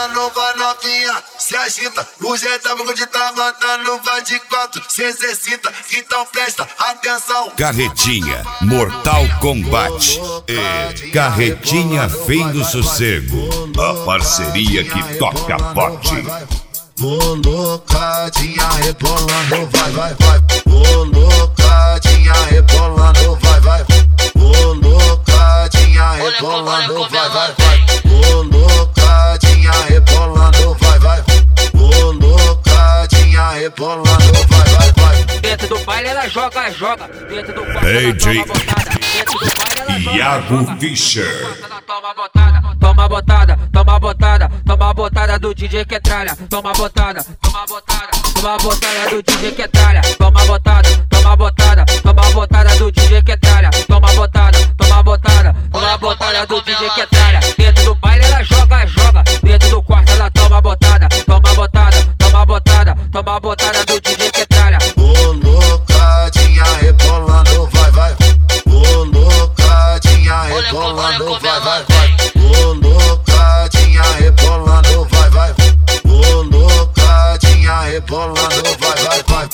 rebolando, vai novinha, se agita. O GW de tá mandando, vai de 4, se exercita. Então presta atenção. Carretinha Mortal Kombat e Carretinha Fim do Sossego, a parceria que toca forte. Colocadinha rebolando, vai, vai, vai. Colocadinha rebolando, vai, vai. Colocadinha rebolando, vai, vai, vai. Colocadinha rebolando, vai, vai. Colocadinha rebolando, vai, vai, vai. Dentro do baile ela joga, joga. Dentro do quarto ela toma botada. Dentro do baile ela joga, Iago Fischer. Toma botada, toma botada, toma botada, toma botada do DJ que é tralha. Toma botada, toma botada, toma botada do DJ que é tralha. Toma botada, toma botada, toma botada do DJ que é tralha. Toma botada, toma botada, toma botada do DJ que é tralha. Dentro do baile ela joga, joga. Dentro do quarto ela toma botada, toma botada, toma botada, toma botada do DJ que é tralha. Colocadinha rebolando, vai, vai. Colocadinha rebolando, vai, vai, vai. Colocadinha rebolando, vai, vai. Colocadinha rebolando, vai, vai, vai.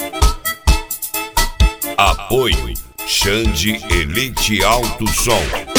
Apoio Xande Elite Alto Som.